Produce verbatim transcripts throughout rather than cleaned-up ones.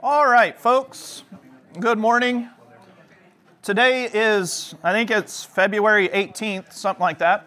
All right, folks, good morning. Today is, I think it's February eighteenth, something like that.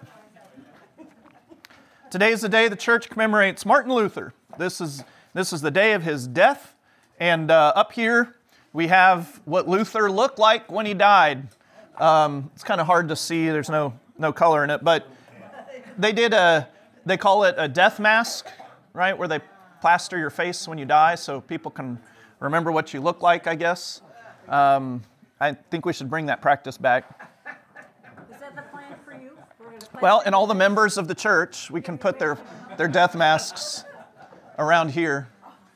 Today is the day the church commemorates Martin Luther. This is this is the day of his death, and uh, up here we have what Luther looked like when he died. Um, it's kind of hard to see, there's no no color in it, but they did a, they call it a death mask, right, where they plaster your face when you die so people can remember what you look like, I guess. Um, I think we should bring that practice back. Is that the plan for you? Well, and all the members of the church, we can put their, their death masks around here.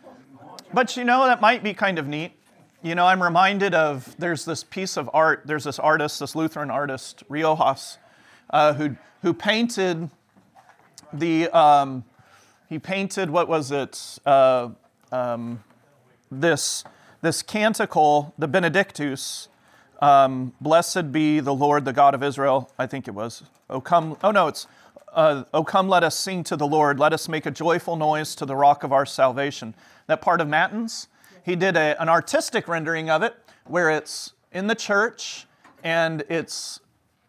But you know, that might be kind of neat. You know, I'm reminded of, there's this piece of art, there's this artist, this Lutheran artist, Riojas, uh, who who painted the, um, he painted, what was it, uh, um, this this canticle, the Benedictus, um, blessed be the Lord, the God of Israel, I think it was. Oh, come, oh no, it's, uh, oh, come, let us sing to the Lord. Let us make a joyful noise to the rock of our salvation. That part of Matins, he did a, an artistic rendering of it where it's in the church and it's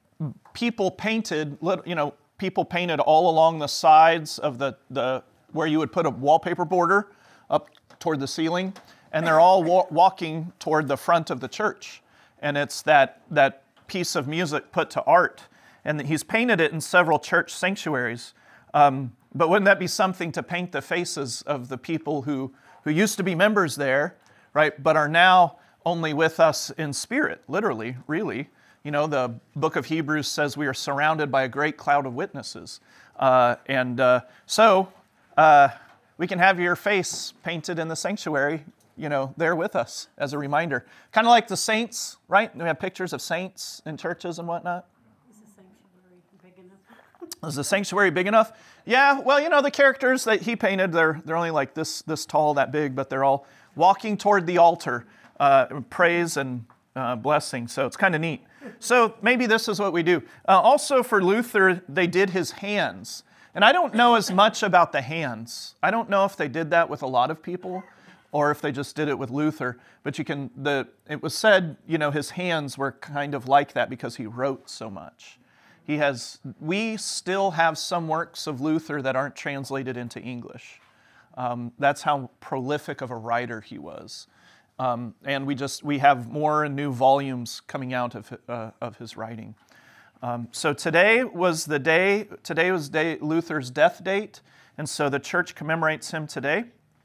people painted, you know, people painted all along the sides of the, the where you would put a wallpaper border up toward the ceiling, and they're all wa- walking toward the front of the church. And it's that that piece of music put to art. And he's painted it in several church sanctuaries. Um, but wouldn't that be something to paint the faces of the people who, who used to be members there, right, but are now only with us in spirit, literally, really. You know, the book of Hebrews says we are surrounded by a great cloud of witnesses. Uh, and uh, so uh, we can have your face painted in the sanctuary, you know, there with us as a reminder. Kind of like the saints, right? We have pictures of saints in churches and whatnot. Is the sanctuary big enough? Is the sanctuary big enough? Yeah, well, you know, the characters that he painted, they're they're only like this this tall, that big, but they're all walking toward the altar, uh, praise and uh, blessing. So it's kind of neat. So maybe this is what we do. Uh, also for Luther, they did his hands. And I don't know as much about the hands. I don't know if they did that with a lot of people or if they just did it with Luther. But you can, the it was said, you know, his hands were kind of like that because he wrote so much. He has, we still have some works of Luther that aren't translated into English. Um, that's how prolific of a writer he was. Um, and we just, we have more new volumes coming out of, uh, of his writing. Um, so today was the day, today was day, Luther's death date, and so the church commemorates him today,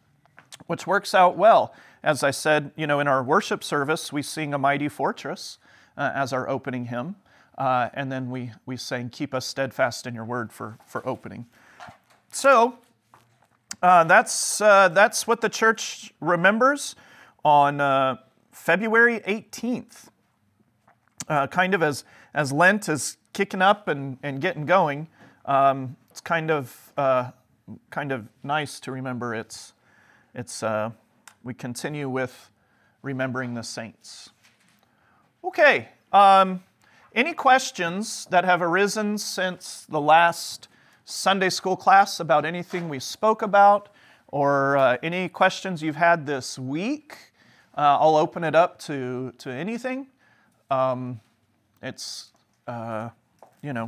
which works out well. As I said, you know, in our worship service, we sing A Mighty Fortress uh, as our opening hymn, uh, and then we, we sang Keep Us Steadfast in Your Word for, for opening. So uh, that's, uh, that's what the church remembers on uh, February eighteenth, uh, kind of as as Lent is kicking up and, and getting going. Um, it's kind of uh, kind of nice to remember. It's it's uh, we continue with remembering the saints. Okay, um, any questions that have arisen since the last Sunday school class about anything we spoke about, or uh, any questions you've had this week? Uh, I'll open it up to, to anything. Um, it's, uh, you know,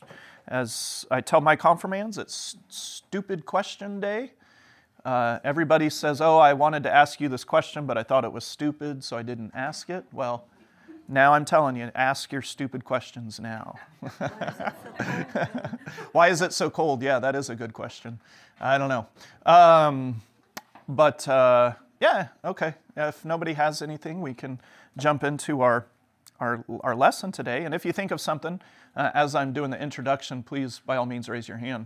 as I tell my confirmands, it's stupid question day. Uh, everybody says, oh, I wanted to ask you this question, but I thought it was stupid, so I didn't ask it. Well, now I'm telling you, ask your stupid questions now. Why is it so cold? Yeah, that is a good question. I don't know. Um, but... Uh, Yeah, okay. If nobody has anything, we can jump into our our, our lesson today. And if you think of something, uh, as I'm doing the introduction, please, by all means, raise your hand.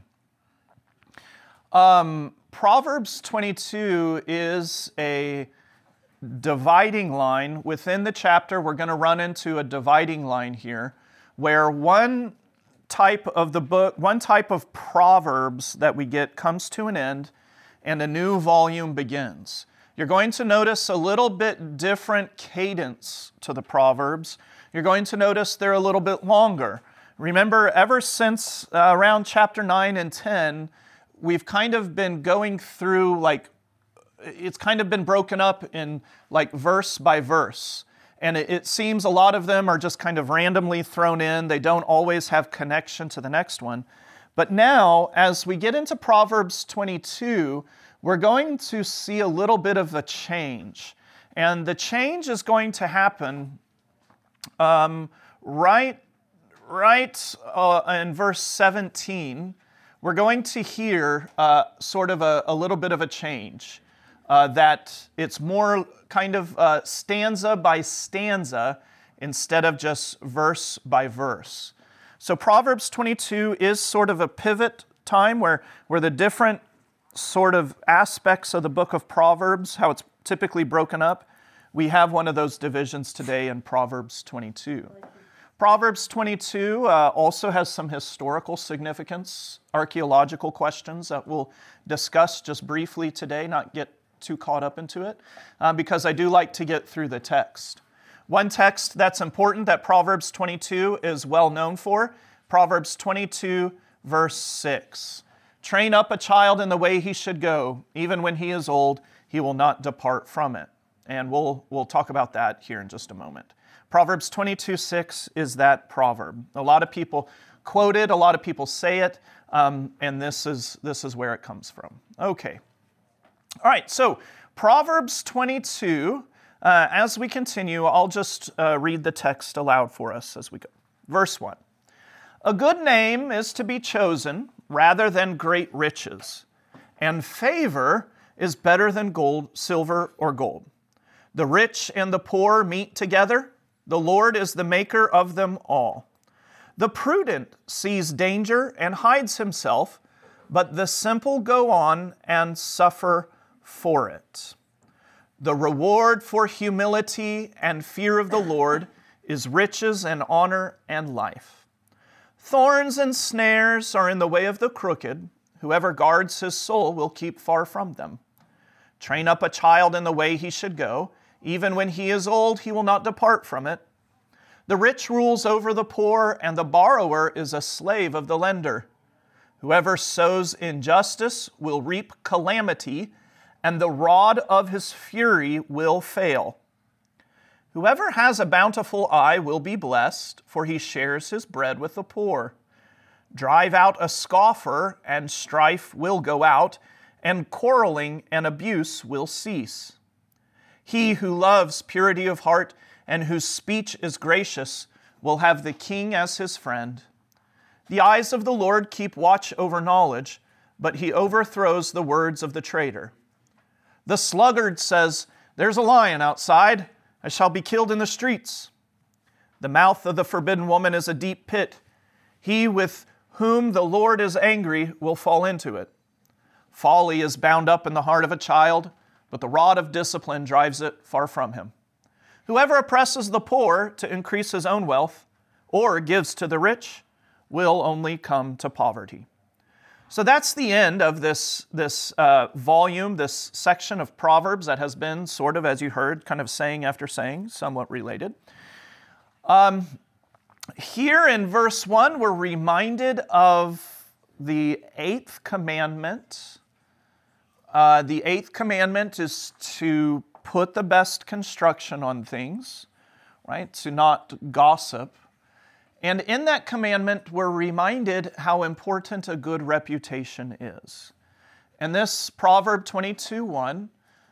Um, Proverbs twenty-two is a dividing line. Within the chapter, we're going to run into a dividing line here, where one type of the book, one type of Proverbs that we get comes to an end, and a new volume begins. You're going to notice a little bit different cadence to the Proverbs. You're going to notice they're a little bit longer. Remember, ever since uh, around chapter nine and ten, we've kind of been going through like it's kind of been broken up in like verse by verse. And it, it seems a lot of them are just kind of randomly thrown in. They don't always have connection to the next one. But now, as we get into Proverbs twenty-two, we're going to see a little bit of a change. And the change is going to happen um, right, right uh, in verse seventeen. We're going to hear uh, sort of a, a little bit of a change. Uh, that it's more kind of uh, stanza by stanza instead of just verse by verse. So Proverbs twenty-two is sort of a pivot time where, where the different sort of aspects of the book of Proverbs, how it's typically broken up, we have one of those divisions today in Proverbs twenty-two. Proverbs twenty-two uh, also has some historical significance, archaeological questions that we'll discuss just briefly today, not get too caught up into it, uh, because I do like to get through the text. One text that's important that Proverbs twenty-two is well known for, Proverbs twenty-two, verse six. Train up a child in the way he should go. Even when he is old, he will not depart from it. And we'll, we'll talk about that here in just a moment. Proverbs twenty-two, six is that proverb. A lot of people quote it, a lot of people say it, um, and this is, this is where it comes from. Okay. All right, so Proverbs twenty-two, uh, as we continue, I'll just uh, read the text aloud for us as we go. Verse one. A good name is to be chosen rather than great riches, and favor is better than gold, silver, or gold. The rich and the poor meet together. The Lord is the maker of them all. The prudent sees danger and hides himself, but the simple go on and suffer for it. The reward for humility and fear of the Lord is riches and honor and life. Thorns and snares are in the way of the crooked. Whoever guards his soul will keep far from them. Train up a child in the way he should go. Even when he is old, he will not depart from it. The rich rules over the poor, and the borrower is a slave of the lender. Whoever sows injustice will reap calamity, and the rod of his fury will fail. Whoever has a bountiful eye will be blessed, for he shares his bread with the poor. Drive out a scoffer, and strife will go out, and quarreling and abuse will cease. He who loves purity of heart and whose speech is gracious will have the king as his friend. The eyes of the Lord keep watch over knowledge, but he overthrows the words of the traitor. The sluggard says, "There's a lion outside. I shall be killed in the streets." The mouth of the forbidden woman is a deep pit. He with whom the Lord is angry will fall into it. Folly is bound up in the heart of a child, but the rod of discipline drives it far from him. Whoever oppresses the poor to increase his own wealth, or gives to the rich, will only come to poverty. So that's the end of this, this uh, volume, this section of Proverbs that has been sort of, as you heard, kind of saying after saying, somewhat related. Um, here in verse one, we're reminded of the eighth commandment. Uh, the eighth commandment is to put the best construction on things, right? To not gossip. And in that commandment, we're reminded how important a good reputation is. And this Proverb twenty-two one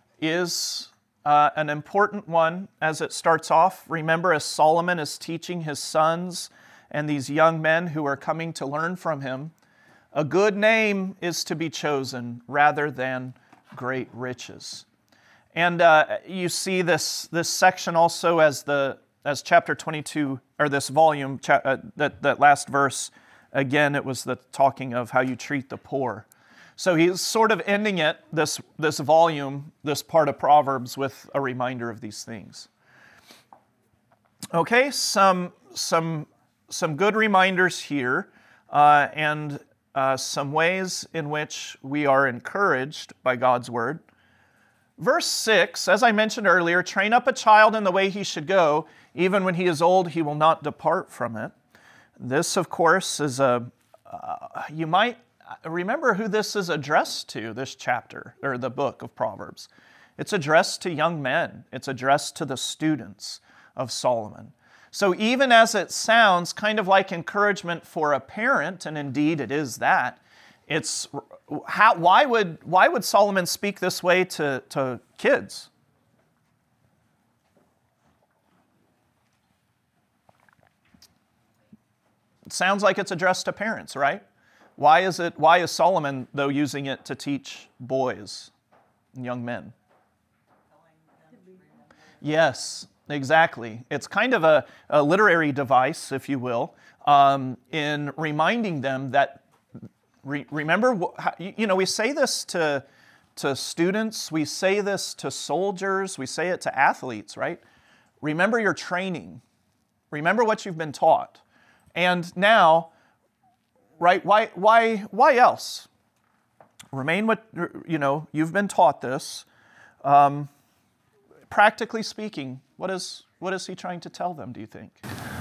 is uh, an important one as it starts off. Remember, as Solomon is teaching his sons and these young men who are coming to learn from him, a good name is to be chosen rather than great riches. And uh, you see this, this section also as the as chapter twenty-two, or this volume, cha- uh, that, that last verse, again, it was the talking of how you treat the poor. So he's sort of ending it, this, this volume, this part of Proverbs, with a reminder of these things. Okay, some, some, some good reminders here, uh, and uh, some ways in which we are encouraged by God's word. Verse six, as I mentioned earlier, train up a child in the way he should go. Even when he is old, he will not depart from it. This, of course, is a, uh, you might, remember who this is addressed to, this chapter, or the book of Proverbs. It's addressed to young men. It's addressed to the students of Solomon. So even as it sounds kind of like encouragement for a parent, and indeed it is that, it's how, why would why would Solomon speak this way to, to kids? It sounds like it's addressed to parents, right? Why is it? Why is Solomon, though, using it to teach boys and young men? Yes, exactly. It's kind of a, a literary device, if you will, um, in reminding them that, re- remember, how, you know, we say this to, to students, we say this to soldiers, we say it to athletes, right? Remember your training. Remember what you've been taught. And now, right, why, why, why else? Remain what, you know, you've been taught this. Um, Practically speaking, what is what is he trying to tell them, do you think?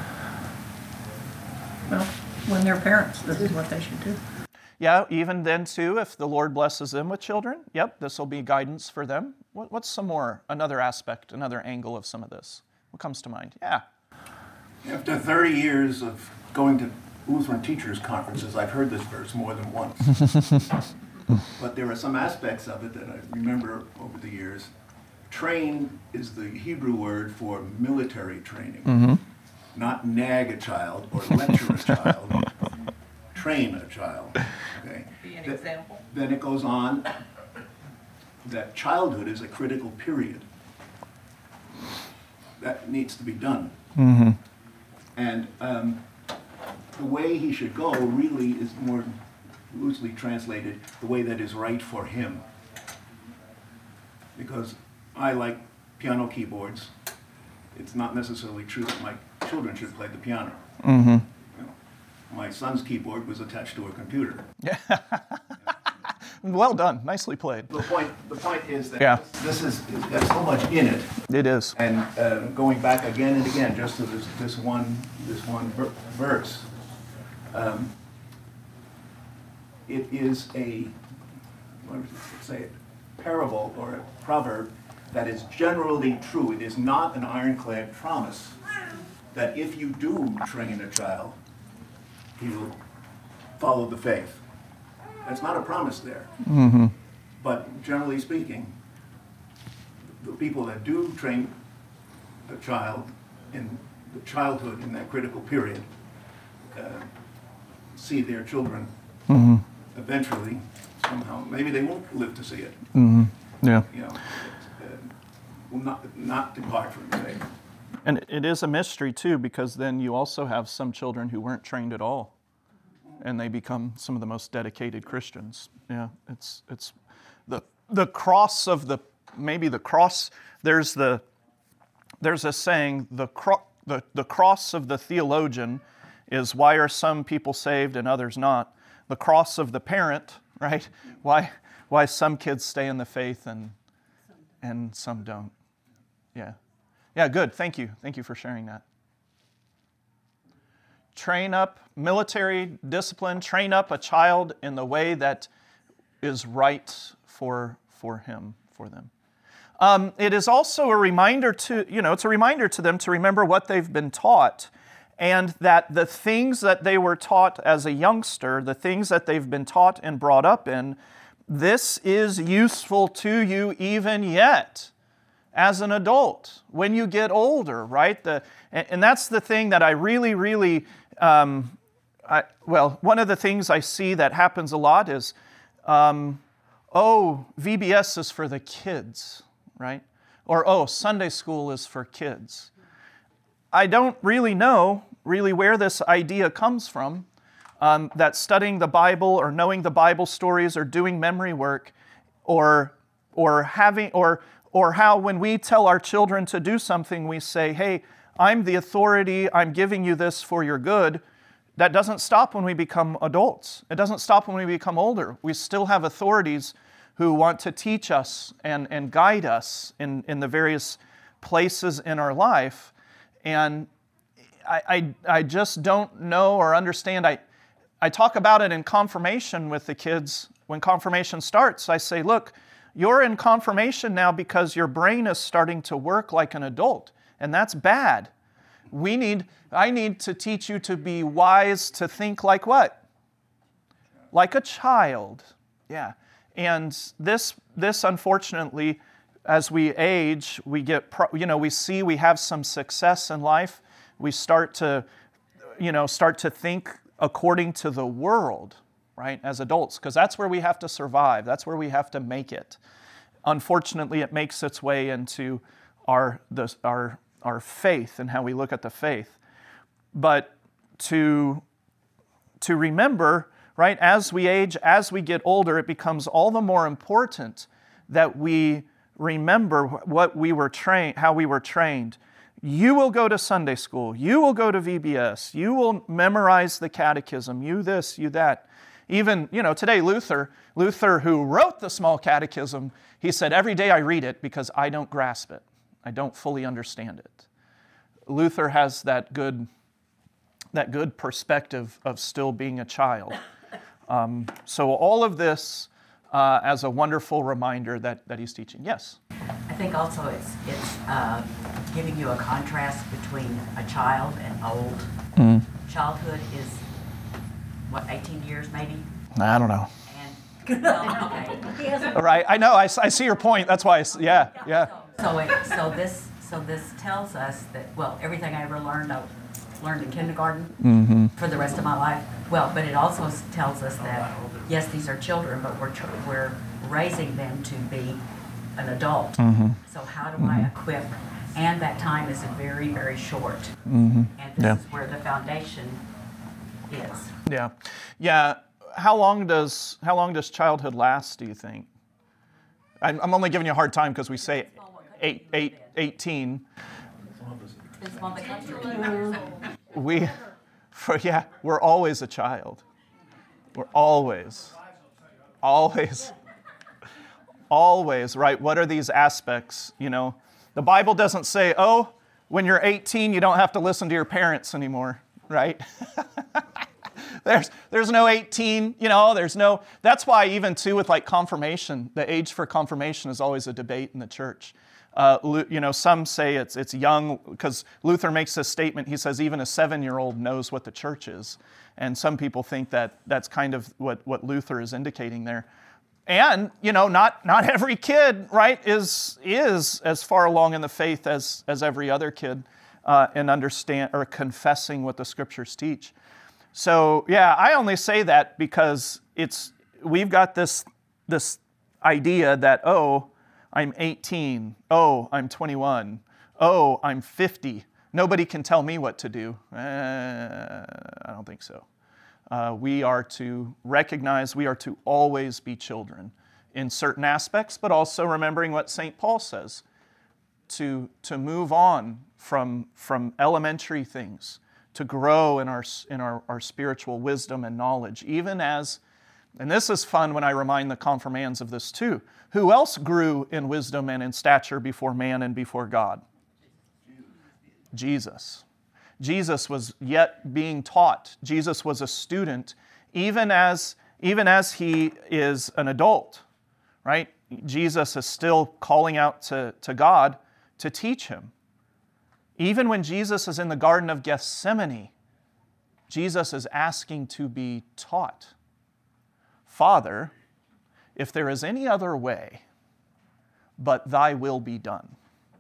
Well, when they're parents, this is what they should do. Yeah, even then too, if the Lord blesses them with children, yep, this will be guidance for them. What, what's some more, another aspect, another angle of some of this? What comes to mind? Yeah. After thirty years of going to Lutheran teachers' conferences, I've heard this verse more than once. But there are some aspects of it that I remember over the years. Train is the Hebrew word for military training, mm-hmm. not nag a child or lecture a child. Train a child. Okay. Be an Th- example. Then it goes on that childhood is a critical period. That needs to be done. Mm-hmm. And um, the way he should go really is more loosely translated, the way that is right for him. Because I like piano keyboards. It's not necessarily true that my children should play the piano. Mm-hmm. You know, my son's keyboard was attached to a computer. Well done. Nicely played. The point, the point is that Yeah. this is, there's so much in it. It is. And uh, going back again and again, just to this, this one, this one ver- verse, um, it is a, what would you say it, parable or a proverb that is generally true. It is not an ironclad promise that if you do train a child, he will follow the faith. That's not a promise there. Mm-hmm. But generally speaking, the people that do train a child in the childhood, in that critical period, uh, see their children Mm-hmm. eventually, somehow, maybe they won't live to see it, Mm-hmm. Yeah. you know, uh, will not, not depart from the faith. And it is a mystery too, because then you also have some children who weren't trained at all, and they become some of the most dedicated Christians. Yeah, it's it's the the cross of the maybe the cross. There's the there's a saying the cro- the the cross of the theologian is why are some people saved and others not. The cross of the parent, right? Why why some kids stay in the faith and and some don't. Yeah. Yeah, good. Thank you. Thank you for sharing that. Train up, military discipline, train up a child in the way that is right for, for him, for them. Um, it is also a reminder to, you know, it's a reminder to them to remember what they've been taught, and that the things that they were taught as a youngster, the things that they've been taught and brought up in, this is useful to you even yet. As an adult, when you get older, right? The, and, and that's the thing that I really, really, um, I, well, one of the things I see that happens a lot is, um, oh, V B S is for the kids, right? Or, oh, Sunday school is for kids. I don't really know really where this idea comes from, um, that studying the Bible or knowing the Bible stories or doing memory work or, or having, or Or how when we tell our children to do something, we say, hey, I'm the authority, I'm giving you this for your good. That doesn't stop when we become adults. It doesn't stop when we become older. We still have authorities who want to teach us and, and guide us in, in the various places in our life. And I, I, I just don't know or understand. I, I talk about it in confirmation with the kids. When confirmation starts, I say, look, you're in confirmation now because your brain is starting to work like an adult, and that's bad. We need, I need to teach you to be wise, to think like what? Like a child. Yeah. And this, this unfortunately, as we age, we get, pro- you know, we see we have some success in life. We start to, you know, start to think according to the world, right, as adults, because that's where we have to survive. That's where we have to make it. Unfortunately, it makes its way into our, the, our, our faith and how we look at the faith. But to, to remember, right, as we age, as we get older, it becomes all the more important that we remember what we were trained, how we were trained. You will go to Sunday school. You will go to V B S. You will memorize the catechism. You this, you that. Even, you know, today Luther, Luther who wrote the small catechism, he said, every day I read it because I don't grasp it. I don't fully understand it. Luther has that good, that good perspective of still being a child. Um, so all of this uh, as a wonderful reminder that, that he's teaching. Yes? I think also it's, it's uh, giving you a contrast between a child and old. Mm. Childhood is, what, eighteen years maybe? I don't know. And, well, okay. All right, I know, I, I see your point. That's why, I, yeah, yeah. So, it, so this, so this tells us that, well, everything I ever learned, I learned in kindergarten Mm-hmm. for the rest of my life. Well, but it also s- tells us that, yes, these are children, but we're, tr- we're raising them to be an adult. Mm-hmm. So how do I equip? And that time is very, very short. Mm-hmm. And this Yeah. is where the foundation is. Yeah, yeah. How long does how long does childhood last? Do you think? I'm, I'm only giving you a hard time because we say eight, eight, eighteen. It's on the country. We, for yeah, we're always a child. We're always, always, always right. What are these aspects? You know, the Bible doesn't say, oh, when you're eighteen, you don't have to listen to your parents anymore, right? There's there's no eighteen, you know, there's no, that's why even too with like confirmation, the age for confirmation is always a debate in the church. Uh, you know, some say it's it's young, because Luther makes this statement, he says even a seven-year-old knows what the church is. And some people think that that's kind of what, what Luther is indicating there. And, you know, not not every kid, right, is is as far along in the faith as, as every other kid uh, in understand or confessing what the scriptures teach. So, yeah, I only say that because it's we've got this this idea that, oh, I'm eighteen, oh, I'm twenty-one, oh, I'm fifty. Nobody can tell me what to do. Eh, I don't think so. Uh, we are to recognize we are to always be children in certain aspects, but also remembering what Saint Paul says, to, to move on from, from elementary things, to grow in our in our, our spiritual wisdom and knowledge, even as, and this is fun when I remind the confirmands of this too, who else grew in wisdom and in stature before man and before God? Jesus. Jesus was yet being taught. Jesus was a student, even as, even as he is an adult, right? Jesus is still calling out to, to God to teach him. Even when Jesus is in the Garden of Gethsemane, Jesus is asking to be taught. Father, if there is any other way, but thy will be done.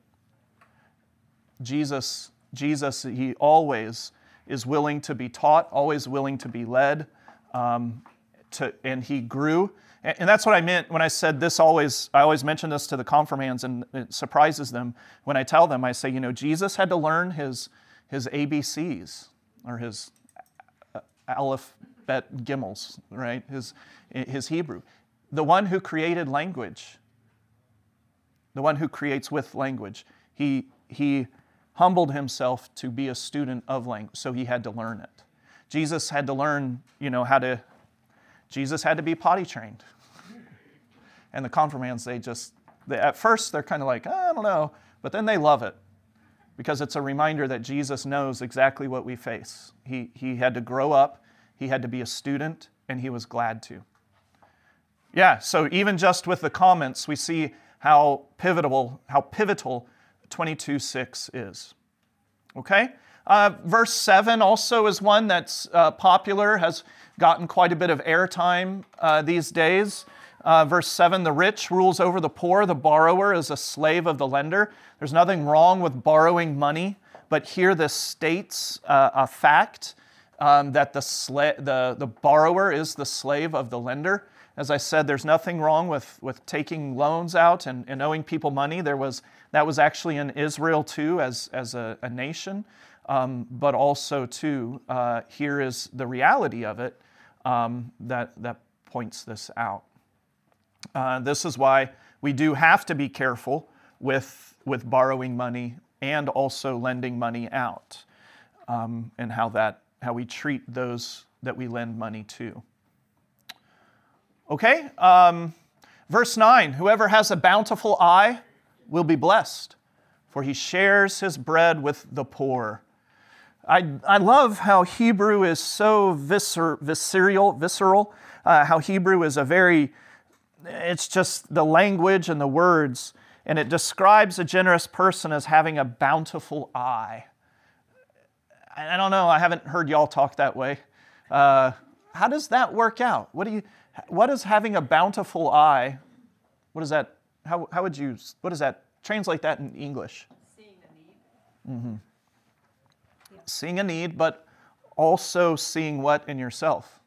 Jesus, Jesus, he always is willing to be taught, always willing to be led, um, to, and he grew. And, and that's what I meant when I said this always, I always mention this to the confirmands, and it surprises them when I tell them, I say, you know, Jesus had to learn his, his A B Cs, or his Aleph, Bet, Gimels, right? His, his Hebrew. The one who created language, the one who creates with language, he, he humbled himself to be a student of language, so he had to learn it. Jesus had to learn, you know, how to, Jesus had to be potty trained. And the confirmands, they just, they, at first they're kind of like, I don't know, but then they love it because it's a reminder that Jesus knows exactly what we face. He, he had to grow up. he had to be a student, and he was glad to. Yeah, so even just with the comments, we see how pivotal, how pivotal twenty-two six is. Okay? Uh, verse seven also is one that's uh, popular, has gotten quite a bit of airtime uh, these days. Uh, verse seven, the rich rules over the poor, the borrower is a slave of the lender. There's nothing wrong with borrowing money, but here this states uh, a fact um, that the, sla- the, the borrower is the slave of the lender. As I said, there's nothing wrong with, with taking loans out and, and owing people money. There was that was actually in Israel too, as, as a, a nation. Um, but also too, uh, here is the reality of it um, that, that points this out. Uh, this is why we do have to be careful with, with borrowing money and also lending money out, um, and how that how we treat those that we lend money to. Okay, um, verse nine, whoever has a bountiful eye will be blessed, for he shares his bread with the poor. I, I love how Hebrew is so viscer, visceral, visceral, uh, how Hebrew is a very, it's just the language and the words, and it describes a generous person as having a bountiful eye. I don't know, I haven't heard y'all talk that way. Uh, how does that work out? What do you, what is having a bountiful eye? What is that, how, how would you, what does that, translate that in English? Seeing a need. Mm-hmm. Seeing a need, but also seeing what in yourself?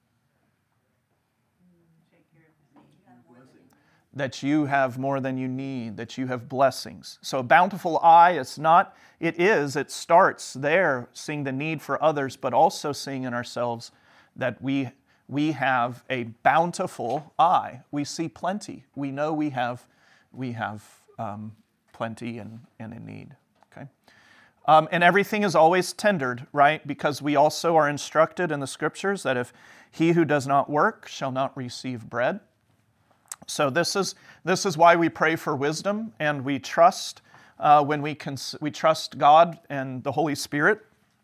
That you have more than you need, that you have blessings. So a bountiful eye, it's not, it is, it starts there, seeing the need for others, but also seeing in ourselves that we, we have a bountiful eye. We see plenty. We know we have, we have um, plenty and, and in need. Okay? Um, and everything is always tendered, right? Because we also are instructed in the scriptures that if he who does not work shall not receive bread. So this is this is why we pray for wisdom, and we trust uh, when we cons- we trust God and the Holy Spirit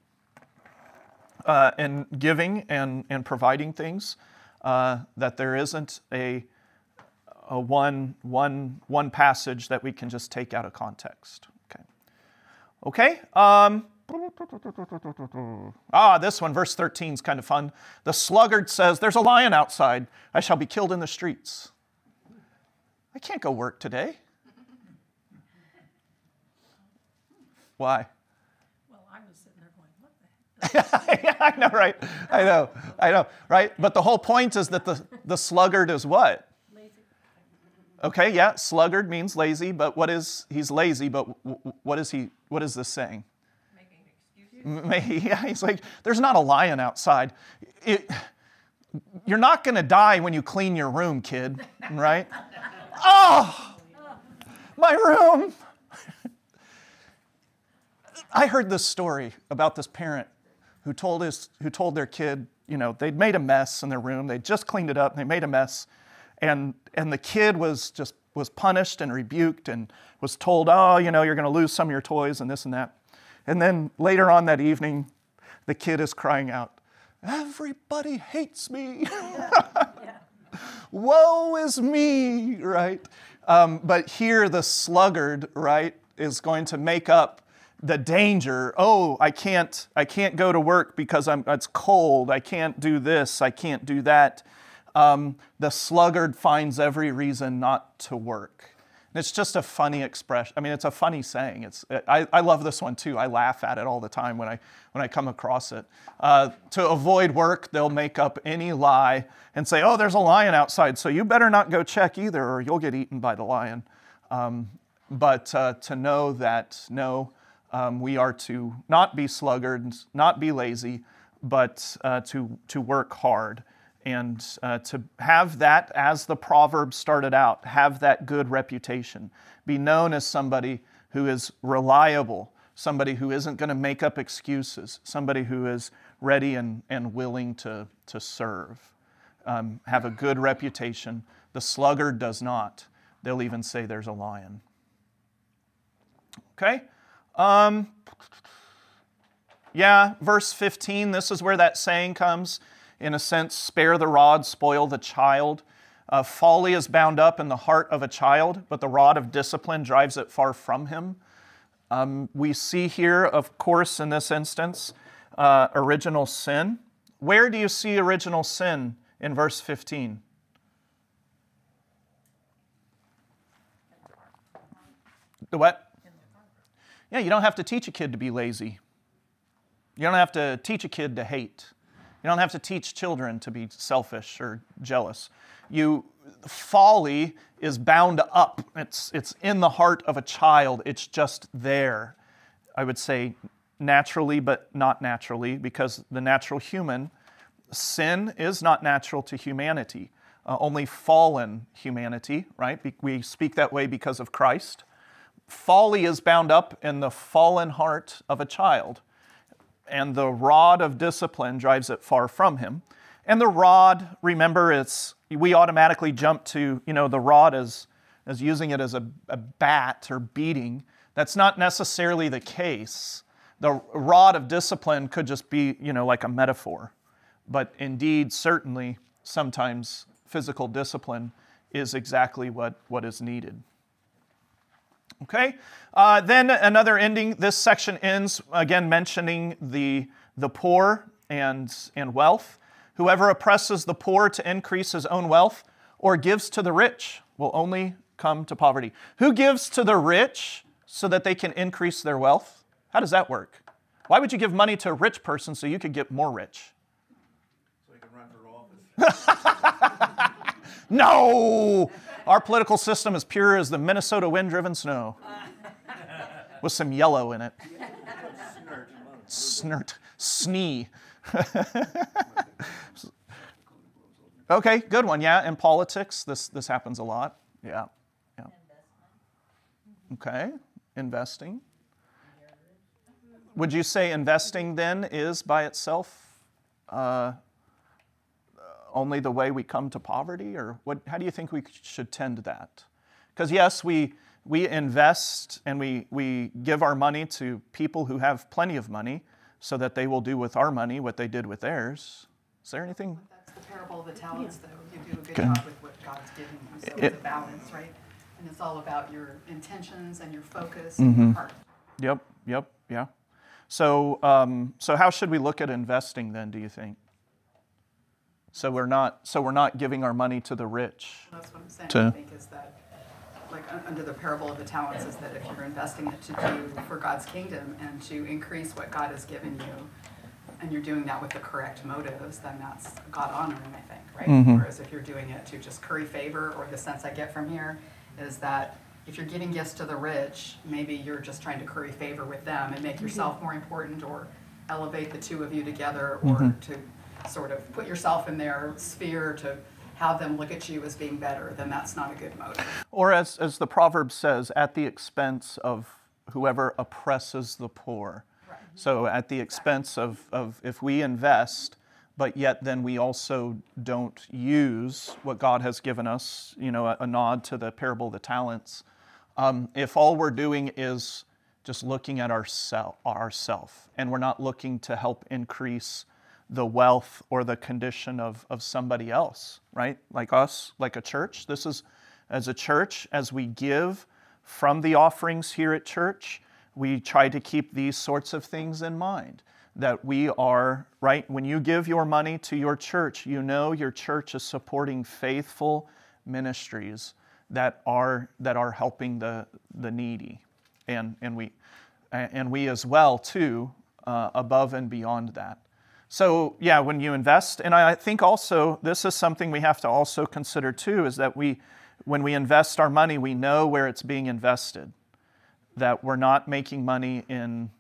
uh, in giving and, and providing things. Uh, that there isn't a, a one one one passage that we can just take out of context. Okay. Okay. Um, ah, this one, verse thirteen is kind of fun. The sluggard says, "There's a lion outside. I shall be killed in the streets." I can't go work today. Why? Well, I was sitting there going, what the heck? Yeah, I know, right? I know, I know, right? But the whole point is that the, the sluggard is what? Lazy. Okay, yeah, sluggard means lazy, but what is, he's lazy, but w- w- what is he, what is this saying? Making excuses. Yeah, he's like, there's not a lion outside. It, you're not going to die when you clean your room, kid, right? Oh, my room. I heard this story about this parent who told his, who told their kid, you know, they'd made a mess in their room. They just cleaned it up. And they made a mess, and and the kid was just was punished and rebuked and was told, oh, you know, you're going to lose some of your toys and this and that. And then later on that evening, the kid is crying out, "Everybody hates me." Woe is me, right? Um, but here the sluggard, right, is going to make up the danger. Oh, I can't, I can't go to work because I'm, it's cold. I can't do this. I can't do that. Um, the sluggard finds every reason not to work. And it's just a funny expression. I mean, it's a funny saying. It's I, I love this one too. I laugh at it all the time when I when I come across it. Uh, to avoid work, they'll make up any lie and say, "Oh, there's a lion outside, so you better not go check either, or you'll get eaten by the lion." Um, but uh, to know that no, um, we are to not be sluggards, not be lazy, but uh, to to work hard. And uh, to have that, as the proverb started out, have that good reputation. Be known as somebody who is reliable, somebody who isn't going to make up excuses, somebody who is ready and, and willing to, to serve. Um, have a good reputation. The sluggard does not. They'll even say there's a lion. Okay? Um, yeah, verse fifteen, this is where that saying comes. in a sense, spare the rod, spoil the child. Uh, folly is bound up in the heart of a child, but the rod of discipline drives it far from him. Um, we see here, of course, in this instance, uh, original sin. Where do you see original sin in verse fifteen? The what? Yeah, you don't have to teach a kid to be lazy. You don't have to teach a kid to hate. You don't have to teach children to be selfish or jealous. You, folly is bound up. It's, it's in the heart of a child. It's just there. I would say naturally, but not naturally, because the natural human, sin is not natural to humanity. Uh, only fallen humanity, right? We speak that way because of Christ. Folly is bound up in the fallen heart of a child, and the rod of discipline drives it far from him. And the rod, remember, it's we automatically jump to, you know, the rod as, as using it as a, a bat or beating. That's not necessarily the case. The rod of discipline could just be, you know, like a metaphor. But indeed, certainly, sometimes physical discipline is exactly what, what is needed. Okay, uh, then another ending. This section ends, again, mentioning the, the poor and, and wealth. Whoever oppresses the poor to increase his own wealth or gives to the rich will only come to poverty. Who gives to the rich so that they can increase their wealth? How does that work? Why would you give money to a rich person so you could get more rich? So he can run for office. No! Our political system is pure as the Minnesota wind-driven snow, with some yellow in it. Snert. Snee. Okay, good one. Yeah, in politics, this, this happens a lot. Yeah. Yeah. Okay, investing. Would you say investing then is by itself uh, only the way we come to poverty, or what? How do you think we should tend to that? Because yes, we we invest and we we give our money to people who have plenty of money, so that they will do with our money what they did with theirs. Is there anything? That's the parable of the talents, though. You do a good Okay. job with what God's given you. So It- it's a balance, right? And it's all about your intentions and your focus and your heart. Yep. Yep. Yeah. So um, so how should we look at investing then? Do you think? So we're not so we're not giving our money to the rich. That's what I'm saying, To- I think, is that, like, un- under the parable of the talents, is that if you're investing it to do for God's kingdom and to increase what God has given you, and you're doing that with the correct motives, then that's God honoring, I think, right? Mm-hmm. Whereas if you're doing it to just curry favor, or the sense I get from here is that if you're giving gifts to the rich, maybe you're just trying to curry favor with them and make yourself more important, or elevate the two of you together, or Mm-hmm. to sort of put yourself in their sphere to have them look at you as being better, then that's not a good motive. Or as, as the proverb says, at the expense of whoever oppresses the poor. Right. So at the expense of, of if we invest, but yet then we also don't use what God has given us, you know, a, a nod to the parable of the talents. Um, if all we're doing is just looking at ourself, ourself, and we're not looking to help increase the wealth or the condition of, of somebody else, right? Like us, like a church. This is, as a church, as we give from the offerings here at church, we try to keep these sorts of things in mind. That we are, right, when you give your money to your church, you know your church is supporting faithful ministries that are that are helping the, the needy. And, and, we, and we as well, too, uh, above and beyond that. So, yeah, when you invest, and I think also this is something we have to also consider too, is that we, when we invest our money, we know where it's being invested. That we're not making money in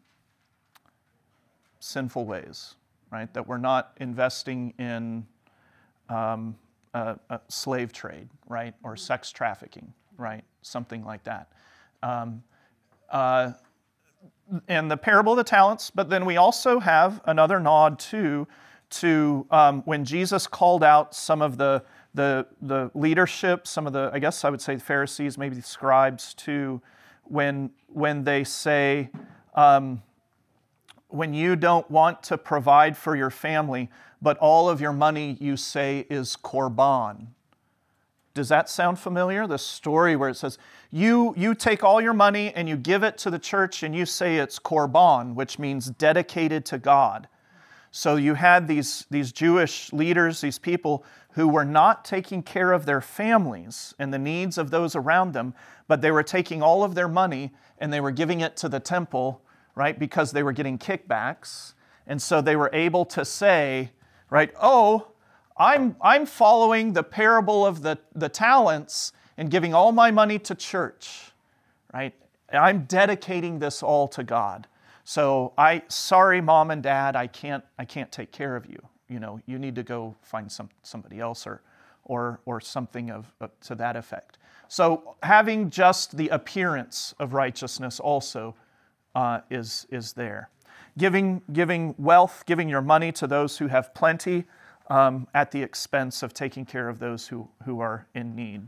sinful ways, right? That we're not investing in um, a, a slave trade, right? Or sex trafficking, right? Something like that. Um, uh, and the parable of the talents, but then we also have another nod too to um, when Jesus called out some of the, the the leadership, some of the, I guess I would say the Pharisees, maybe the scribes too, when when they say, um, when you don't want to provide for your family, but all of your money you say is korban. Does that sound familiar? The story where it says, you, you take all your money and you give it to the church and you say it's korban, which means dedicated to God. So you had these, these Jewish leaders, these people who were not taking care of their families and the needs of those around them, but they were taking all of their money and they were giving it to the temple, right, because they were getting kickbacks. And so they were able to say, right, oh, I'm, I'm following the parable of the, the talents and giving all my money to church, right? I'm dedicating this all to God. So I, sorry, mom and dad, I can't, I can't take care of you. You know, you need to go find some, somebody else or, or, or something of, uh, to that effect. So having just the appearance of righteousness also uh, is, is there. Giving, giving wealth, giving your money to those who have plenty, Um, at the expense of taking care of those who, who are in need.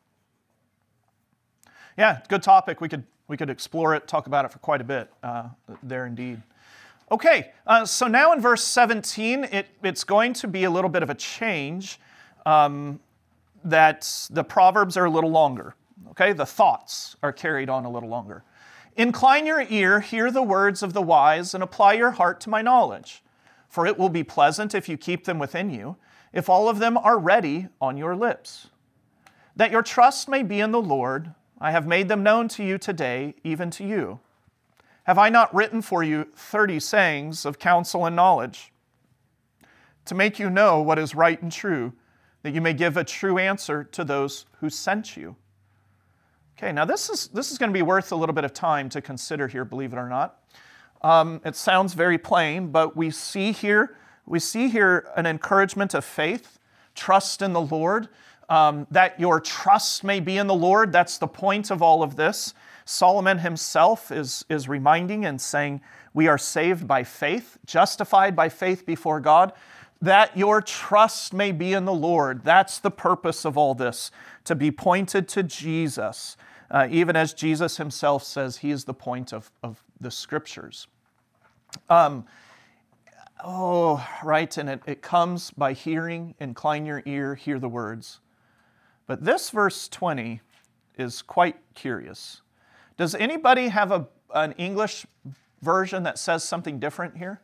Yeah, good topic. We could we could explore it, talk about it for quite a bit uh, there indeed. Okay, uh, so now in verse seventeen, it, it's going to be a little bit of a change, um, that the Proverbs are a little longer. Okay, the thoughts are carried on a little longer. Incline your ear, hear the words of the wise, and apply your heart to my knowledge. For it will be pleasant if you keep them within you, if all of them are ready on your lips. That your trust may be in the Lord, I have made them known to you today, even to you. Have I not written for you thirty sayings of counsel and knowledge, to make you know what is right and true, that you may give a true answer to those who sent you? Okay, now this is, this is going to be worth a little bit of time to consider here, believe it or not. Um, it sounds very plain, but we see here, we see here an encouragement of faith, trust in the Lord, um, that your trust may be in the Lord. That's the point of all of this. Solomon himself is, is reminding and saying, we are saved by faith, justified by faith before God, that your trust may be in the Lord. That's the purpose of all this, to be pointed to Jesus. Uh, even as Jesus himself says, he is the point of, of the Scriptures. Um, oh, right, and it, it comes by hearing, incline your ear, hear the words. But this verse twenty is quite curious. Does anybody have a, an English version that says something different here?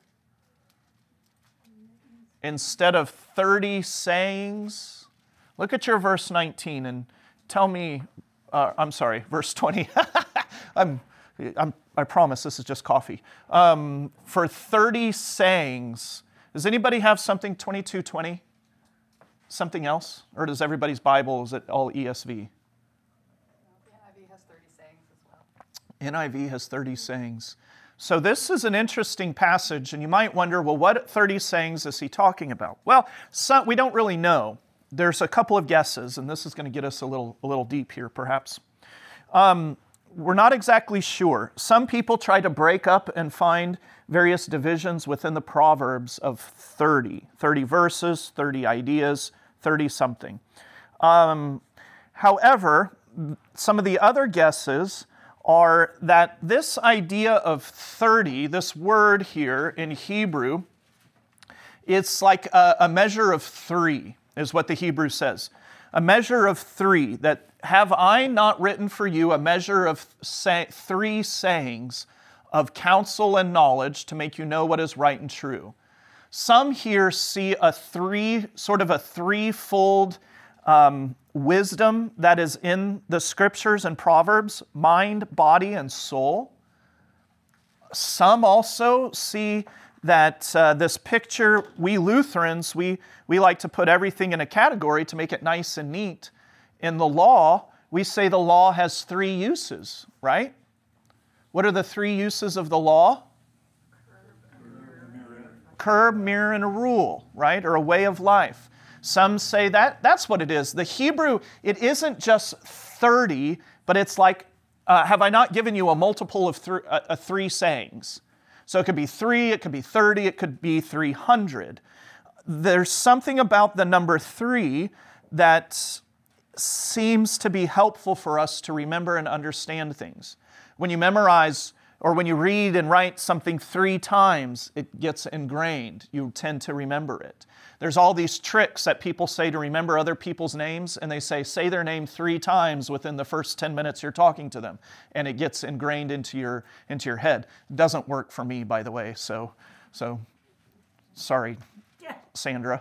Instead of thirty sayings, look at your verse nineteen and tell me, uh, I'm sorry, verse twenty. I'm, I'm, I promise this is just coffee. Um, for thirty sayings, does anybody have something twenty-two twenty? Something else? Or does everybody's Bible, is it all E S V? The N I V has thirty sayings as well. N I V has thirty sayings. So this is an interesting passage, and you might wonder, well, what thirty sayings is he talking about? Well, some, we don't really know. There's a couple of guesses, and this is going to get us a little, a little deep here, perhaps. Um, we're not exactly sure. Some people try to break up and find various divisions within the Proverbs of thirty. thirty verses, thirty ideas, thirty something. Um, however, some of the other guesses are that this idea of thirty, this word here in Hebrew, it's like a, a measure of three, is what the Hebrew says. A measure of three, that have I not written for you a measure of say, three sayings of counsel and knowledge to make you know what is right and true. Some here see a three, sort of a threefold um, wisdom that is in the Scriptures and Proverbs, mind, body, and soul. Some also see that uh, this picture, we Lutherans, we, we like to put everything in a category to make it nice and neat. In the law, we say the law has three uses, right? What are the three uses of the law? Curb, mirror, and a rule, right? Or a way of life. Some say that that's what it is. The Hebrew, it isn't just thirty, but it's like, uh, have I not given you a multiple of th- uh, uh, three sayings? So it could be three, it could be thirty, it could be three hundred. There's something about the number three that seems to be helpful for us to remember and understand things. When you memorize, Or when you read and write something three times, it gets ingrained. You tend to remember it. There's all these tricks that people say to remember other people's names, and they say, say their name three times within the first ten minutes you're talking to them, and it gets ingrained into your into your head. It doesn't work for me, by the way, so so sorry, Yeah. Sandra.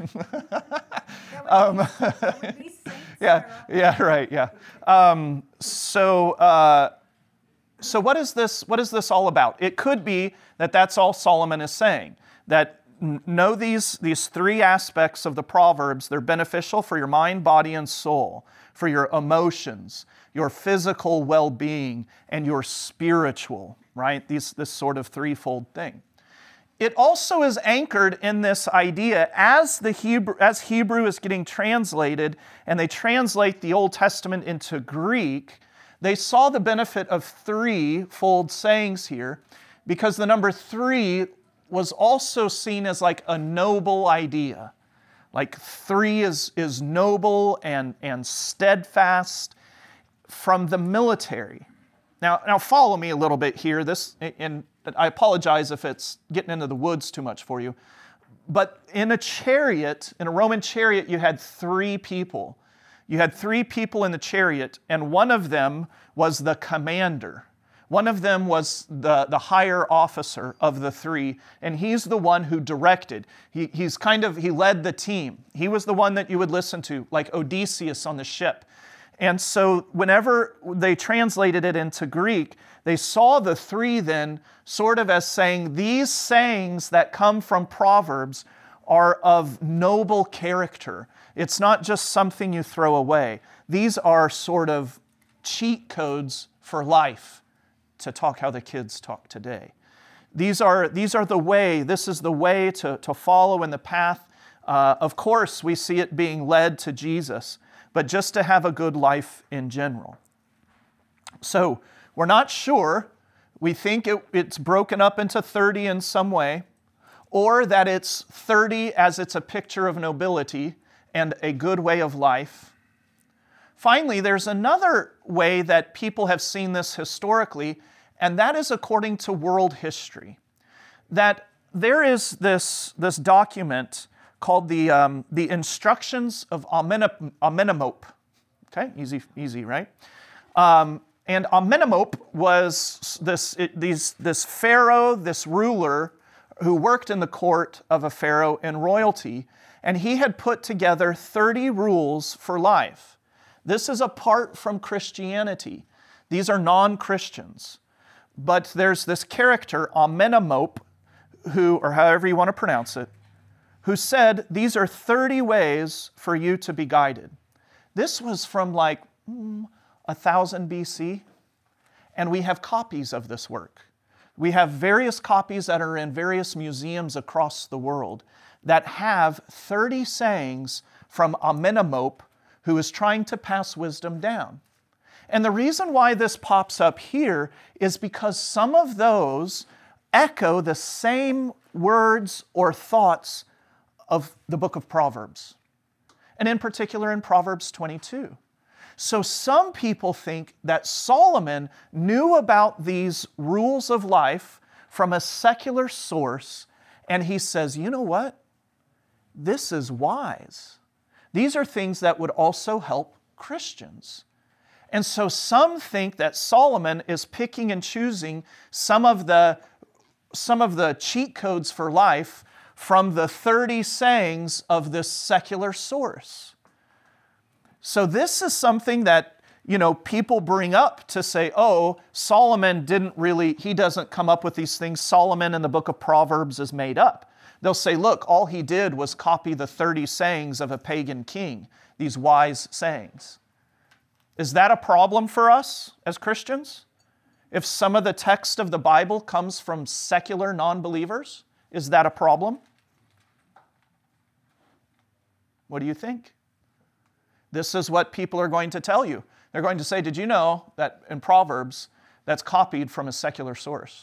That would be- that would be Saint Yeah, Sarah. yeah, right, yeah. Um, so, uh, so what is this? What is this all about? It could be that that's all Solomon is saying. That n- know these these three aspects of the Proverbs. They're beneficial for your mind, body, and soul, for your emotions, your physical well-being, and your spiritual. Right? These this sort of threefold thing. It also is anchored in this idea as the Hebrew, as Hebrew is getting translated, and they translate the Old Testament into Greek. They saw the benefit of threefold sayings here, because the number three was also seen as like a noble idea. Like three is, is noble and, and steadfast from the military. Now, now follow me a little bit here. This, and I apologize if it's getting into the woods too much for you. But in a chariot, in a Roman chariot, you had three people. You had three people in the chariot, and one of them was the commander. One of them was the, the higher officer of the three, and he's the one who directed. He, he's kind of, he led the team. He was the one that you would listen to, like Odysseus on the ship. And so whenever they translated it into Greek, they saw the three then sort of as saying, these sayings that come from Proverbs are of noble character. It's not just something you throw away. These are sort of cheat codes for life, to talk how the kids talk today. These are, these are the way, this is the way to, to follow in the path. Uh, of course, we see it being led to Jesus, but just to have a good life in general. So, we're not sure. We think it, it's broken up into thirty in some way, or that it's thirty as it's a picture of nobility and a good way of life. Finally, there's another way that people have seen this historically, and that is according to world history. That there is this, this document called the, um, the Instructions of Amenem- Amenemope. Okay, easy, easy, right? Um, and Amenemope was this, it, these, this pharaoh, this ruler, who worked in the court of a pharaoh in royalty, and he had put together thirty rules for life. This is apart from Christianity. These are non-Christians. But there's this character, Amenemope, who, or however you want to pronounce it, who said, these are thirty ways for you to be guided. This was from like mm, one thousand B C, and we have copies of this work. We have various copies that are in various museums across the world that have thirty sayings from Amenemope, who is trying to pass wisdom down. And the reason why this pops up here is because some of those echo the same words or thoughts of the book of Proverbs, and in particular in Proverbs twenty-two. So some people think that Solomon knew about these rules of life from a secular source, and he says, you know what? This is wise. These are things that would also help Christians. And so some think that Solomon is picking and choosing some of the, some of the cheat codes for life from the thirty sayings of this secular source. So this is something that, you know, people bring up to say, oh, Solomon didn't really, he doesn't come up with these things. Solomon in the book of Proverbs is made up. They'll say, look, all he did was copy the thirty sayings of a pagan king, these wise sayings. Is that a problem for us as Christians? If some of the text of the Bible comes from secular non-believers, is that a problem? What do you think? This is what people are going to tell you. They're going to say, did you know that in Proverbs, that's copied from a secular source?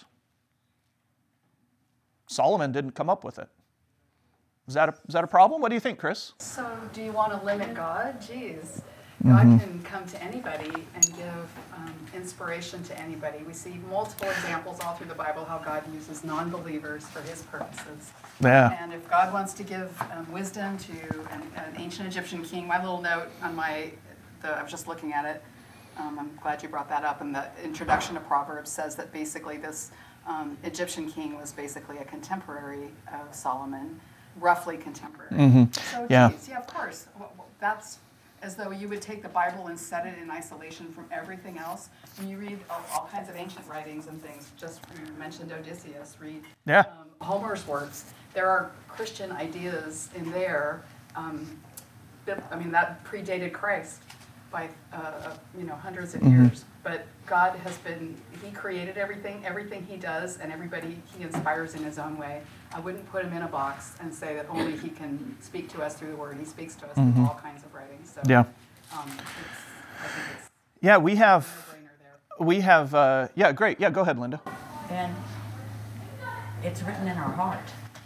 Solomon didn't come up with it. Is that a, is that a problem? What do you think, Chris? So do you want to limit God? Jeez. God can come to anybody and give um, inspiration to anybody. We see multiple examples all through the Bible how God uses non-believers for his purposes. Yeah. And if God wants to give um, wisdom to an, an ancient Egyptian king, my little note on my, the, I was just looking at it, um, I'm glad you brought that up, and the introduction to Proverbs says that basically this um, Egyptian king was basically a contemporary of Solomon, roughly contemporary. Mhm. So Yeah. geez, yeah, of course. Well, well, that's as though you would take the Bible and set it in isolation from everything else. When you read all, all kinds of ancient writings and things, just you mentioned Odysseus, read Yeah. um, Homer's works. There are Christian ideas in there. Um, that, I mean, that predated Christ by uh, you know hundreds of Mhm. years. But God has been, he created everything, everything he does, and everybody he inspires in his own way. I wouldn't put him in a box and say that only he can speak to us through the word. He speaks to us Mhm. through all kinds of writings. So Yeah. um, it's, I think it's Yeah, we a have, no-brainer there. we have, uh, yeah, great. Yeah, go ahead, Linda. And it's written in our heart.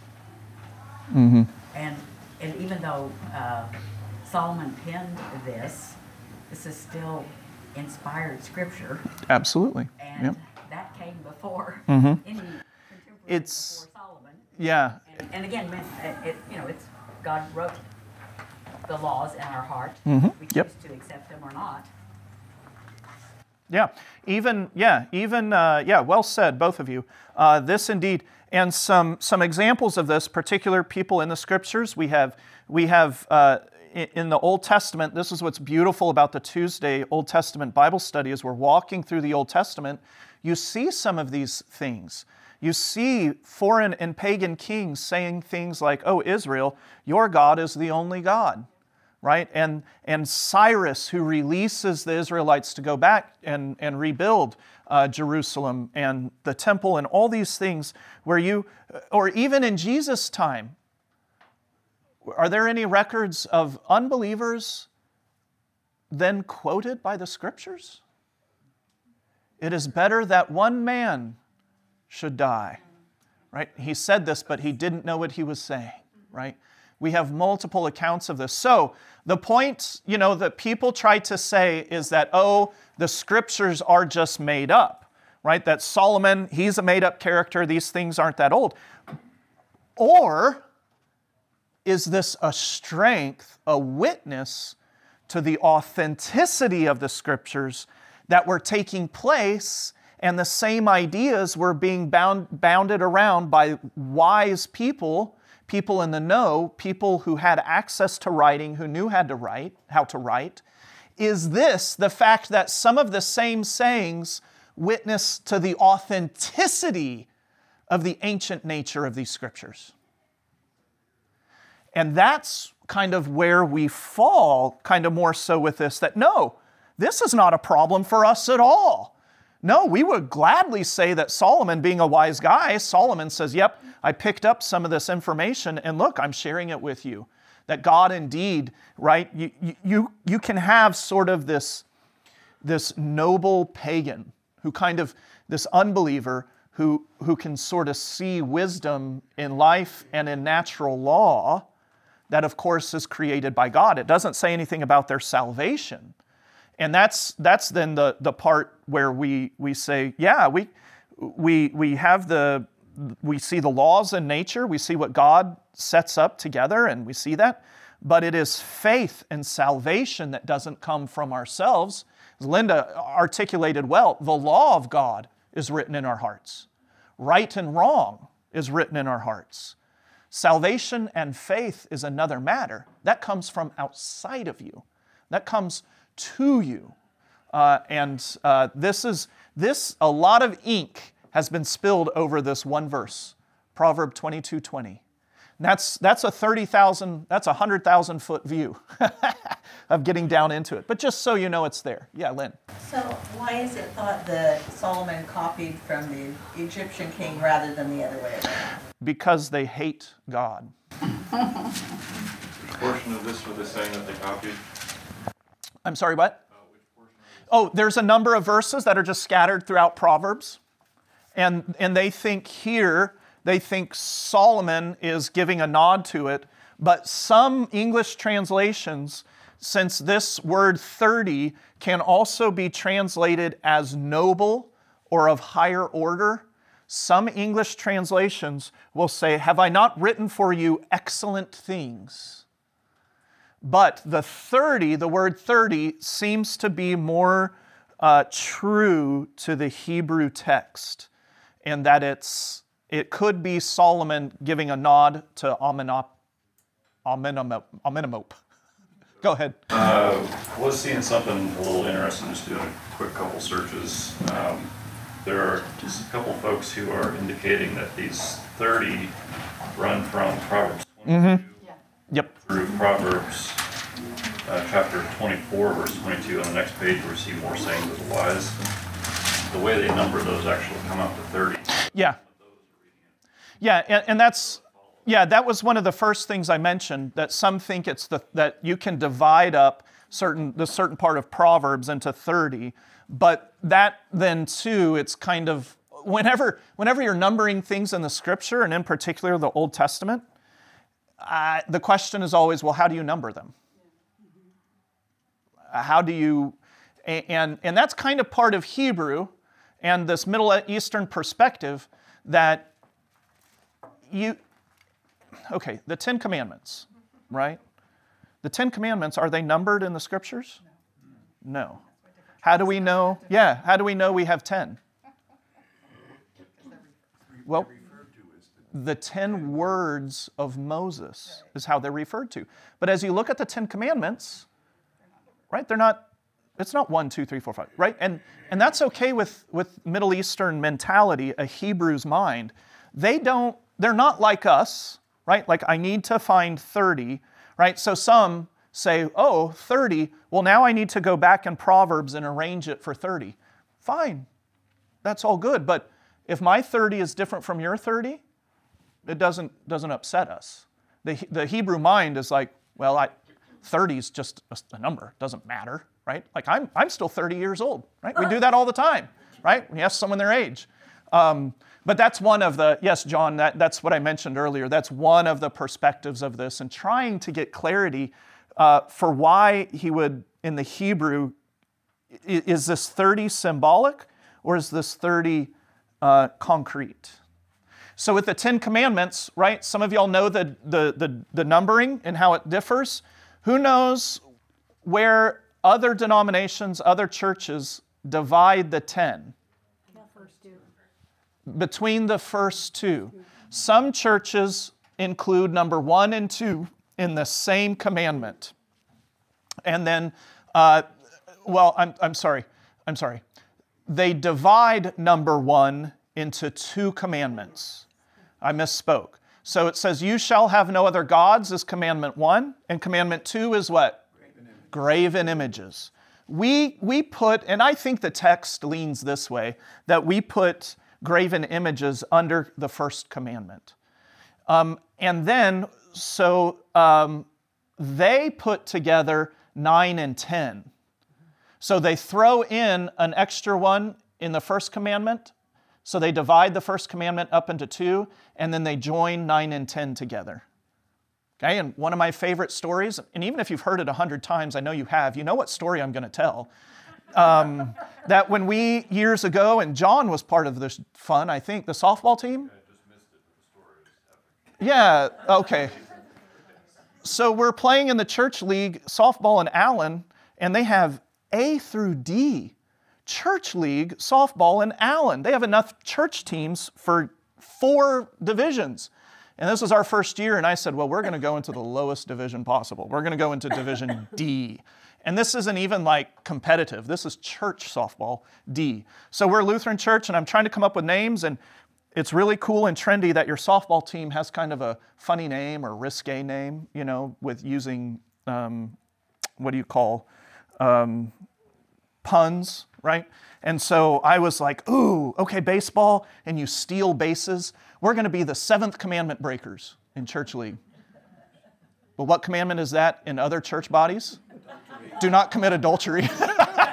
Mm-hmm. And, and even though uh, Solomon penned this, this is still inspired scripture, Absolutely. and Yep. that came before Mhm. any contemporary It's- before Solomon. Yeah. And, and again, man, it, it, you know, it's God wrote the laws in our heart. Mhm. We choose Yep. to accept them or not. Yeah, even yeah, even uh, yeah. Well said, both of you. Uh, this indeed, and some some examples of this. Particular people in the scriptures. We have we have uh, in, in the Old Testament. This is what's beautiful about the Tuesday Old Testament Bible study. As we're walking through the Old Testament, you see some of these things. You see foreign and pagan kings saying things like, "Oh, Israel, your God is the only God." Right? And and Cyrus, who releases the Israelites to go back and, and rebuild uh, Jerusalem and the temple and all these things, where you, or even in Jesus' time, are there any records of unbelievers then quoted by the scriptures? It is better that one man should die. Right? He said this, but he didn't know what he was saying. Right? We have multiple accounts of this. So the point, you know, that people try to say is that, oh, the scriptures are just made up, right? That Solomon, he's a made-up character. These things aren't that old. Or is this a strength, a witness to the authenticity of the scriptures that were taking place, and the same ideas were being bound, bounded around by wise people, people in the know, people who had access to writing, who knew how to write, how to write? Is this the fact that some of the same sayings witness to the authenticity of the ancient nature of these scriptures? And that's kind of where we fall, kind of more so with this, that no, this is not a problem for us at all. No, we would gladly say that Solomon, being a wise guy, Solomon says, yep, I picked up some of this information, and look, I'm sharing it with you. That God indeed, right, you, you, you can have sort of this, this noble pagan who kind of, this unbeliever who, who can sort of see wisdom in life and in natural law that, of course, is created by God. It doesn't say anything about their salvation. And that's that's then the, the part where we we say, yeah, we we we have the we see the laws in nature, we see what God sets up together, and we see that. But it is faith and salvation that doesn't come from ourselves. As Linda articulated well, the law of God is written in our hearts. Right and wrong is written in our hearts. Salvation and faith is another matter. That comes from outside of you. That comes to you. Uh, and uh, this is, this, a lot of ink has been spilled over this one verse, Proverbs twenty-two twenty. And that's, that's a thirty thousand, that's a one hundred thousand foot view of getting down into it. But just so you know it's there. Yeah, Lynn. So why is it thought that Solomon copied from the Egyptian king rather than the other way around? Because they hate God. Portion of this were they saying that they copied? I'm sorry, what? Oh, there's a number of verses that are just scattered throughout Proverbs. And, and they think here, they think Solomon is giving a nod to it. But some English translations since this word thirty can also be translated as noble or of higher order, some English translations will say, have I not written for you excellent things? But the thirty, the word thirty, seems to be more uh, true to the Hebrew text, in that it's it could be Solomon giving a nod to Amenop, Amenemop. Amenemop. Go ahead. Uh, was seeing something a little interesting, just doing a quick couple searches. Um, there are just a couple folks who are indicating that these thirty run from Proverbs twenty-two Yeah. Yep. through Proverbs uh, chapter twenty-four, verse twenty-two. On the next page, we see more sayings of the wise. The way they number those actually come out to thirty. Yeah. Yeah, and, and that's, yeah, that was one of the first things I mentioned, that some think it's the, that you can divide up certain, the certain part of Proverbs into thirty, but that then too, it's kind of, whenever, whenever you're numbering things in the scripture, and in particular the Old Testament, uh, the question is always, well, how do you number them? How do you, and, and that's kind of part of Hebrew and this Middle Eastern perspective that you, okay, the Ten Commandments, right? The Ten Commandments, are they numbered in the scriptures? No. How do we know? Yeah, how do we know we have ten? Well, the ten words of Moses is how they're referred to. But as you look at the Ten Commandments, right, they're not, it's not one, two, three, four, five, right? And and that's okay with, with Middle Eastern mentality, a Hebrew's mind. They don't, they're not like us, right? Like, I need to find thirty, right? So some say, oh, thirty, well, now I need to go back in Proverbs and arrange it for thirty. Fine, that's all good. But if my thirty is different from your thirty, it doesn't, doesn't upset us. The, the Hebrew mind is like, well, I, thirty is just a number, doesn't matter, right? Like, I'm, I'm still thirty years old, right? We do that all the time, right? When you ask someone their age. Um, but that's one of the, yes, John, that, that's what I mentioned earlier. That's one of the perspectives of this, and trying to get clarity uh, for why he would, in the Hebrew, is this thirty symbolic or is this thirty uh, concrete? So with the Ten Commandments, right, some of y'all know the, the, the, the numbering and how it differs. Who knows where other denominations, other churches divide the ten? Between the first two. Some churches include number one and two in the same commandment. And then, uh, well, I'm, I'm sorry, I'm sorry. They divide number one into two commandments. I misspoke. So it says, you shall have no other gods is commandment one, and commandment two is what? Graven images. Graven images. We, we put, and I think the text leans this way, that we put graven images under the first commandment. Um, and then, so um, they put together nine and ten. So they throw in an extra one in the first commandment. So they divide the first commandment up into two, and then they join nine and ten together. Okay, and one of my favorite stories, and even if you've heard it a hundred times, I know you have, you know what story I'm going to tell. Um, that when we, years ago, and John was part of this fun, I think, the softball team? I just missed it, but the story is epic. Yeah, okay. So we're playing in the church league softball in Allen, and they have A through D church league softball in Allen. They have enough church teams for four divisions. And this was our first year, and I said, well, we're going to go into the lowest division possible. We're going to go into Division D. And this isn't even like competitive. This is church softball, D. So we're a Lutheran church, and I'm trying to come up with names, and it's really cool and trendy that your softball team has kind of a funny name or risque name, you know, with using, um, what do you call, um, puns, right? And so I was like, ooh, okay, baseball, and you steal bases. We're going to be the seventh commandment breakers in church league. But what commandment is that in other church bodies? Do not commit adultery. And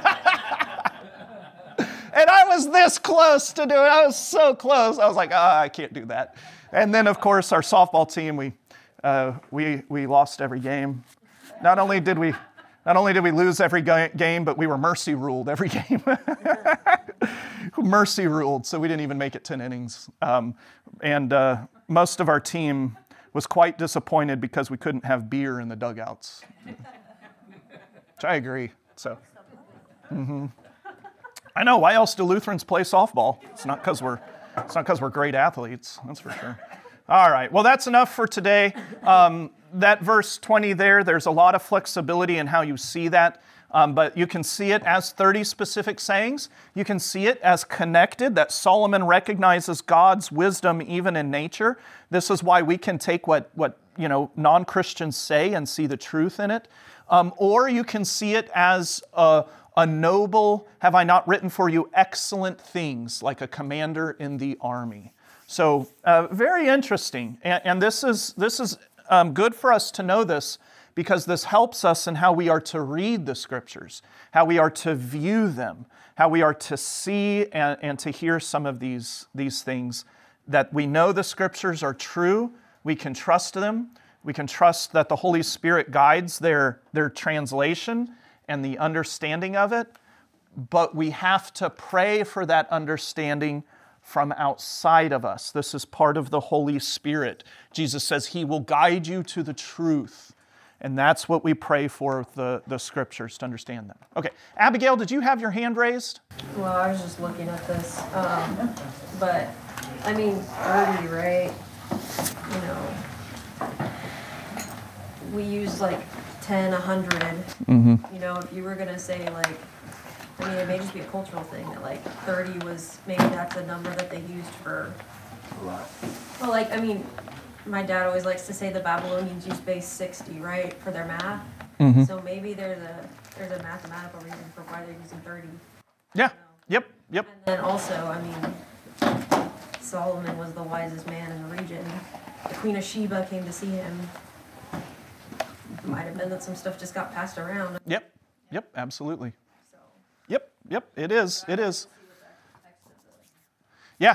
I was this close to do it. I was so close. I was like, ah, oh, I can't do that. And then, of course, our softball team, we, uh, we, we lost every game. Not only did we, Not only did we lose every ga- game, but we were mercy ruled every game. Mercy ruled, so we didn't even make it ten innings. Um, and uh, most of our team was quite disappointed because we couldn't have beer in the dugouts. Which I agree. So, mm-hmm. I know. Why else do Lutherans play softball? It's not because we're it's not because we're great athletes. That's for sure. All right. Well, that's enough for today. Um, that verse twenty there. There's a lot of flexibility in how you see that. Um, but you can see it as thirty specific sayings. You can see it as connected, that Solomon recognizes God's wisdom even in nature. This is why we can take what, what you know, non-Christians say and see the truth in it. Um, or you can see it as a, a noble, have I not written for you excellent things, like a commander in the army. So uh, very interesting. And, and this is, this is um, good for us to know this, because this helps us in how we are to read the Scriptures, how we are to view them, how we are to see and, and to hear some of these, these things, that we know the Scriptures are true, we can trust them, we can trust that the Holy Spirit guides their, their translation and the understanding of it, but we have to pray for that understanding from outside of us. This is part of the Holy Spirit. Jesus says He will guide you to the truth. And that's what we pray for the, the Scriptures, to understand them. Okay, Abigail, did you have your hand raised? Well, I was just looking at this, um, but, I mean, thirty, right? You know, we use like ten, a hundred. Mm-hmm. You know, if you were gonna say like, I mean, it may just be a cultural thing, that like thirty was, maybe that's a number that they used for. A lot. Well, like, I mean, my dad always likes to say the Babylonians used base sixty, right, for their math. Mm-hmm. So maybe there's a there's a mathematical reason for why they're using thirty. Yeah, yep, yep. And then also, I mean, Solomon was the wisest man in the region. The Queen of Sheba came to see him. It might have been that some stuff just got passed around. Yep, yep, absolutely. So, Yep, yep, it is, it is. Yeah.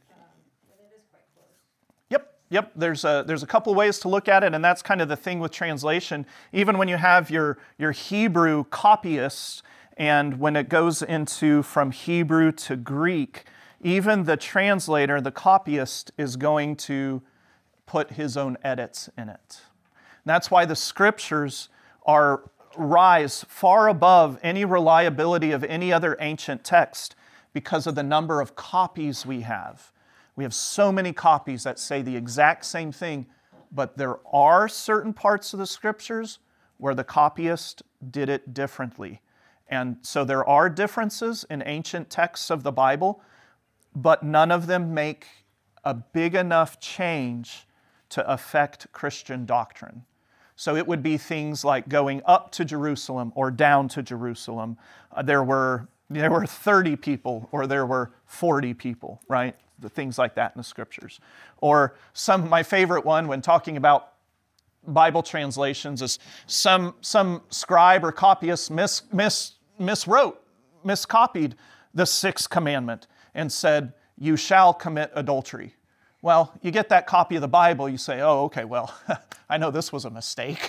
Yep, yep, there's a, there's a couple ways to look at it, and that's kind of the thing with translation. Even when you have your, your Hebrew copyists, and when it goes into from Hebrew to Greek, even the translator, the copyist, is going to put his own edits in it. That's why the Scriptures are rise far above any reliability of any other ancient text, because of the number of copies we have. We have so many copies that say the exact same thing, but there are certain parts of the Scriptures where the copyist did it differently. And so there are differences in ancient texts of the Bible, but none of them make a big enough change to affect Christian doctrine. So it would be things like going up to Jerusalem or down to Jerusalem. Uh, there were there were thirty people or there were forty people, right? The things like that in the Scriptures. Or some, my favorite one when talking about Bible translations is some some scribe or copyist mis, mis, miswrote, miscopied the sixth commandment and said, "You shall commit adultery." Well, you get that copy of the Bible, you say, oh, okay, well, I know this was a mistake.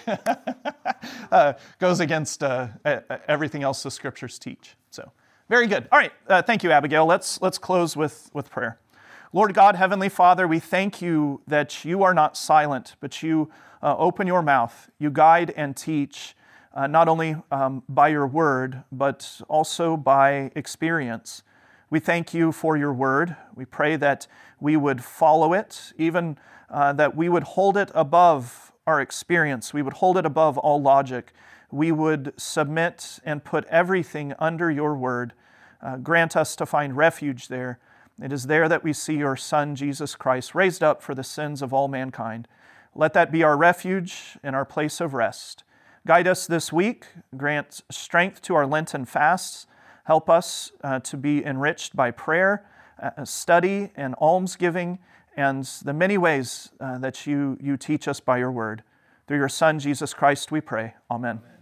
uh, goes against uh, everything else the Scriptures teach. So, very good. All right, uh, thank you, Abigail. Let's, let's close with, with prayer. Lord God, Heavenly Father, we thank you that you are not silent, but you uh, open your mouth. You guide and teach, uh, not only um, by your word, but also by experience. We thank you for your word. We pray that we would follow it, even uh, that we would hold it above our experience. We would hold it above all logic. We would submit and put everything under your word. Uh, grant us to find refuge there. It is there that we see your Son, Jesus Christ, raised up for the sins of all mankind. Let that be our refuge and our place of rest. Guide us this week. Grant strength to our Lenten fasts. Help us uh, to be enriched by prayer, uh, study, and almsgiving, and the many ways uh, that you, you teach us by your word. Through your Son, Jesus Christ, we pray. Amen.